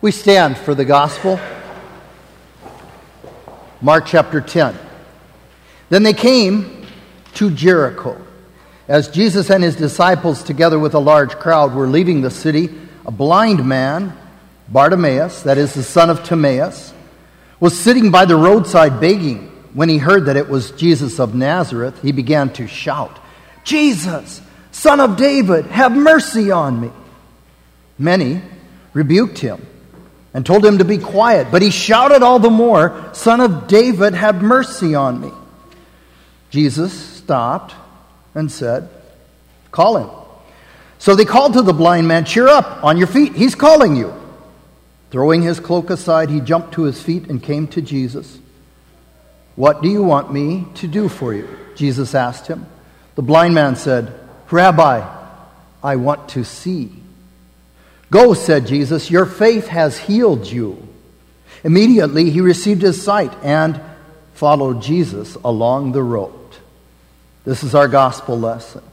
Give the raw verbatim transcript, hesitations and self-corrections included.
We stand for the gospel. Mark chapter ten. Then they came to Jericho. As Jesus and his disciples, together with a large crowd, were leaving the city, a blind man, Bartimaeus, that is the son of Timaeus, was sitting by the roadside begging. When he heard that it was Jesus of Nazareth, he began to shout, "Jesus, Son of David, have mercy on me." Many rebuked him and told him to be quiet, but he shouted all the more, "Son of David, have mercy on me." Jesus stopped and said, "Call him." So they called to the blind man, "Cheer up, on your feet, he's calling you." Throwing his cloak aside, he jumped to his feet and came to Jesus. "What do you want me to do for you?" Jesus asked him. The blind man said, "Rabbi, I want to see." "Go," said Jesus, "your faith has healed you." Immediately he received his sight and followed Jesus along the road. This is our gospel lesson.